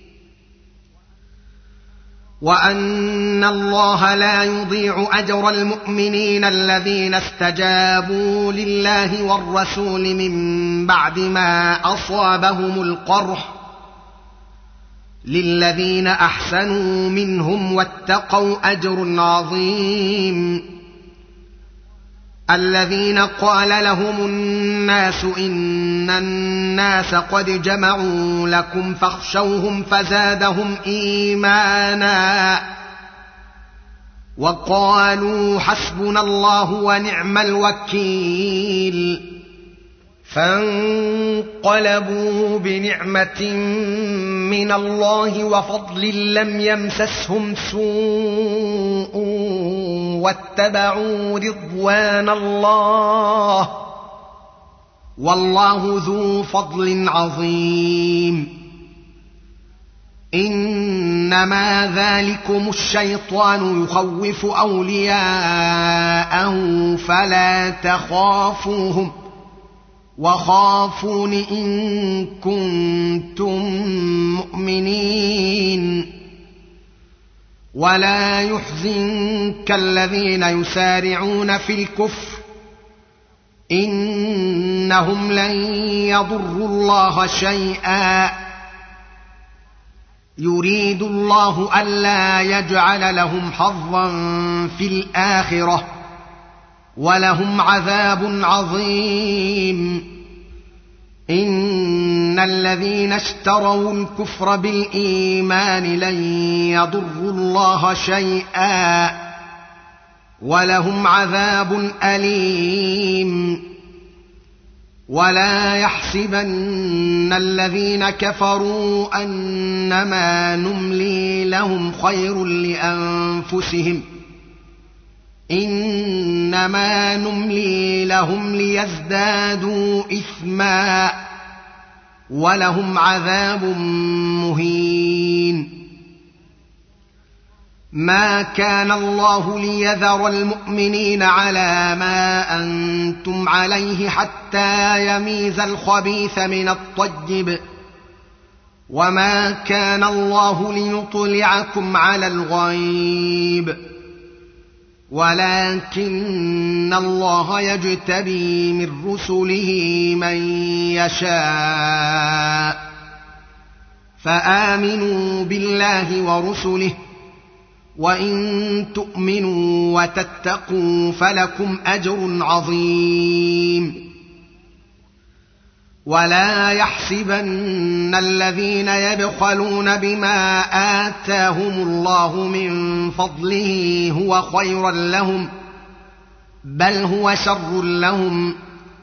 الذين استجابوا لله والرسول من بعد ما أصابهم القرح للذين أحسنوا منهم واتقوا أجر عظيم. الذين قال لهم الناس إن الناس قد جمعوا لكم فاخشوهم فزادهم إيمانا وقالوا حسبنا الله ونعم الوكيل. فانقلبوا بنعمة من الله وفضل لم يمسسهم سوء واتبعوا رضوان الله والله ذو فضل عظيم. إنما ذلكم الشيطان يخوف أولياءه فلا تخافوهم وخافون إن كنتم مؤمنين. ولا يحزنك الذين يسارعون في الكفر إنهم لن يضروا الله شيئا يريد الله ألا يجعل لهم حظا في الآخرة ولهم عذاب عظيم. إن الذين اشتروا الكفر بالإيمان لن يضروا الله شيئا ولهم عذاب أليم. ولا يحسبن الذين كفروا أنما نملي لهم خير لأنفسهم إنما نملي لهم ليزدادوا إثما ولهم عذاب مهين. ما كان الله ليذر المؤمنين على ما أنتم عليه حتى يميز الخبيث من الطيب وما كان الله ليطلعكم على الغيب ولكن الله يجتبي من رسله من يشاء فآمنوا بالله ورسله وإن تؤمنوا وتتقوا فلكم أجر عظيم. ولا يحسبن الذين يبخلون بما آتاهم الله من فضله هو خيرا لهم، بل هو شر لهم،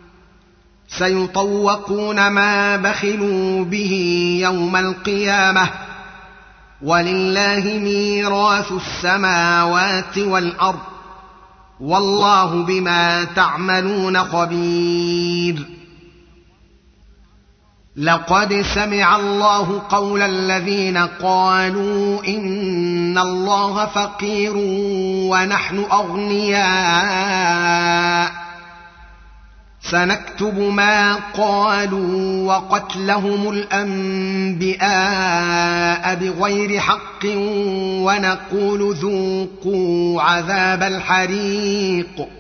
سيطوقون ما بخلوا به يوم القيامة، ولله ميراث السماوات والأرض، والله بما تعملون خبير. لقد سمع الله قول الذين قالوا إن الله فقير ونحن أغنياء، سنكتب ما قالوا وقتلهم الأنبياء بغير حق ونقول ذوقوا عذاب الحريق،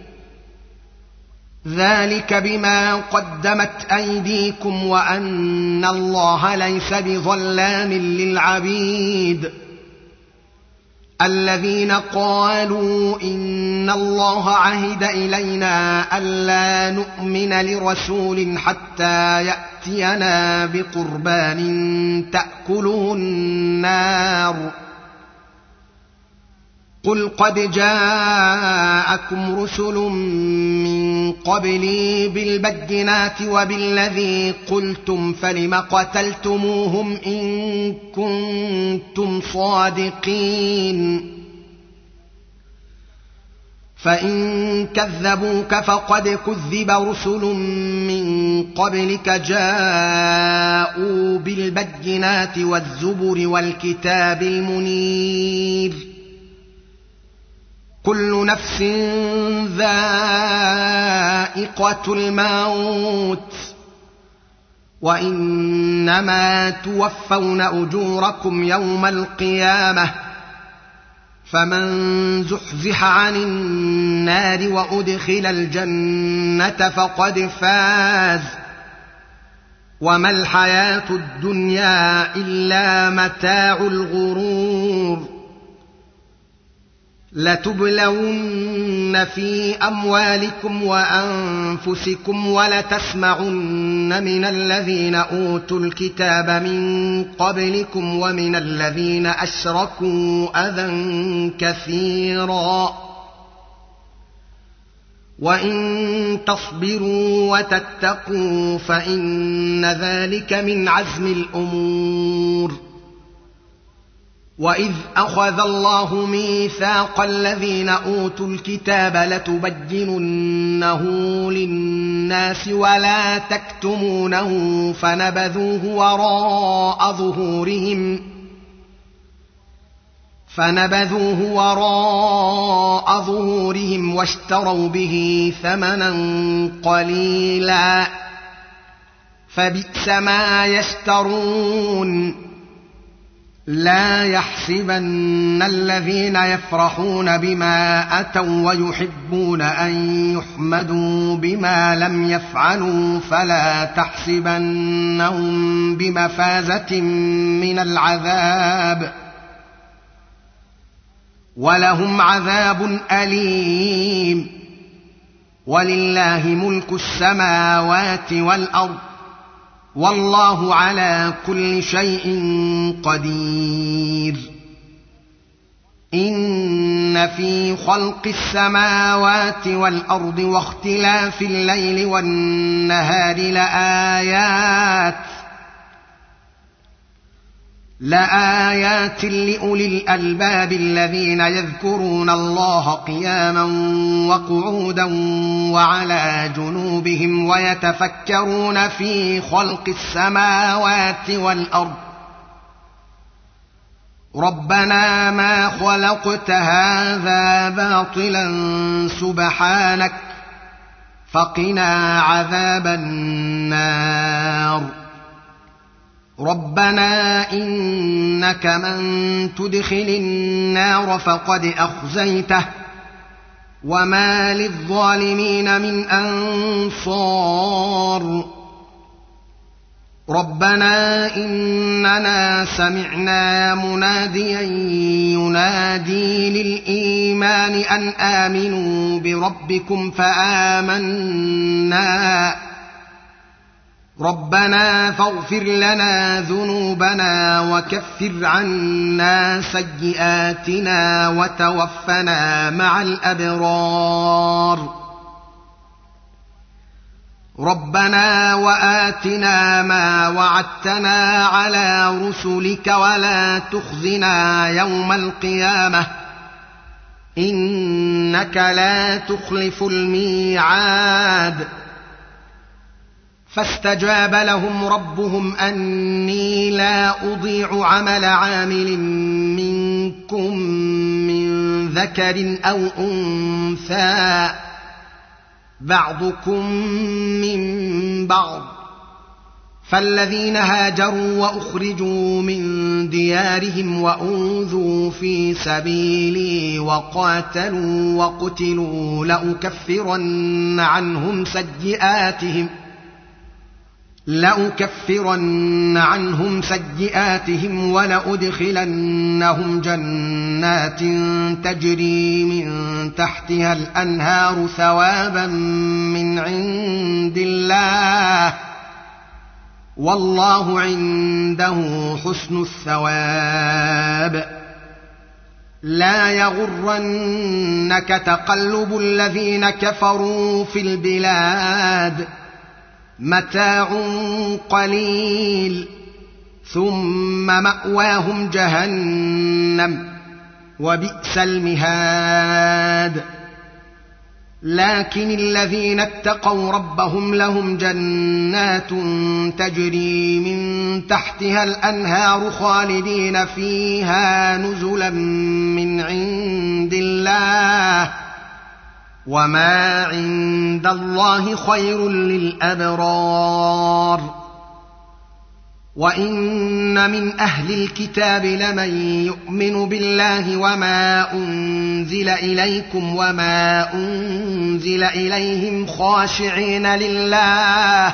ذلك بما قدمت أيديكم وأن الله ليس بظلام للعبيد. الذين قالوا إن الله عهد إلينا ألا نؤمن لرسول حتى يأتينا بقربان تأكله النار، قل قد جاءكم رسل من قبلي بالبينات وبالذي قلتم فلم قتلتموهم إن كنتم صادقين؟ فإن كذبوك فقد كذب رسل من قبلك جاءوا بالبينات والزبر والكتاب المنير. كل نفس ذائقة الموت، وإنما توفون أجوركم يوم القيامة، فمن زحزح عن النار وأدخل الجنة فقد فاز، وما الحياة الدنيا إلا متاع الغرور. لتبلون في أموالكم وأنفسكم ولتسمعن من الذين أوتوا الكتاب من قبلكم ومن الذين أشركوا أذى كثيرا، وإن تصبروا وتتقوا فإن ذلك من عزم الأمور. وإذ أخذ الله ميثاق الذين أوتوا الكتاب لتبيننه للناس ولا تكتمونه فنبذوه وراء ظهورهم واشتروا به ثمنا قليلا، فبئس ما يشترون. لا يحسبن الذين يفرحون بما أتوا ويحبون أن يحمدوا بما لم يفعلوا فلا تحسبنهم بمفازة من العذاب، ولهم عذاب أليم. ولله ملك السماوات والأرض، والله على كل شيء قدير. إن في خلق السماوات والأرض واختلاف الليل والنهار لآيات لأولي الألباب الذين يذكرون الله قياما وقعودا وعلى جنوبهم ويتفكرون في خلق السماوات والأرض ربنا ما خلقت هذا باطلا سبحانك فقنا عذاب النار. ربنا إنك من تدخل النار فقد أخزيته وما للظالمين من أنصار. ربنا إننا سمعنا مناديا ينادي للإيمان أن آمنوا بربكم فآمنا ربنا فاغفر لنا ذنوبنا وكفر عنا سيئاتنا وتوفنا مع الأبرار ربنا وآتنا ما وعدتنا على رسلك ولا تخزنا يوم القيامة إنك لا تخلف الميعاد فاستجاب لهم ربهم أني لا أضيع عمل عامل منكم من ذكر أو أنثى بعضكم من بعض فالذين هاجروا وأخرجوا من ديارهم وأوذوا في سبيلي وقاتلوا وقتلوا لأكفرن عنهم سيئاتهم ولأدخلنهم جنات تجري من تحتها الأنهار ثوابا من عند الله والله عنده حسن الثواب لا يغرنك تقلب الذين كفروا في البلاد متاع قليل ثم مأواهم جهنم وبئس المهاد لكن الذين اتقوا ربهم لهم جنات تجري من تحتها الأنهار خالدين فيها نزلا من عند الله وما عند الله خير للأبرار وإن من أهل الكتاب لمن يؤمن بالله وما أنزل إليكم وما أنزل إليهم خاشعين لله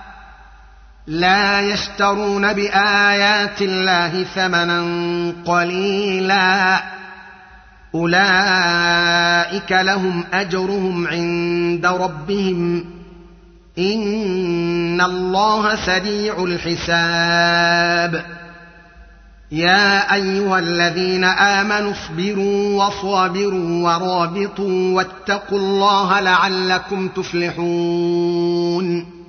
لا يشترون بآيات الله ثمنا قليلا أولئك لهم أجرهم عند ربهم إن الله سريع الحساب يا أيها الذين آمنوا اصبروا وصابروا ورابطوا واتقوا الله لعلكم تفلحون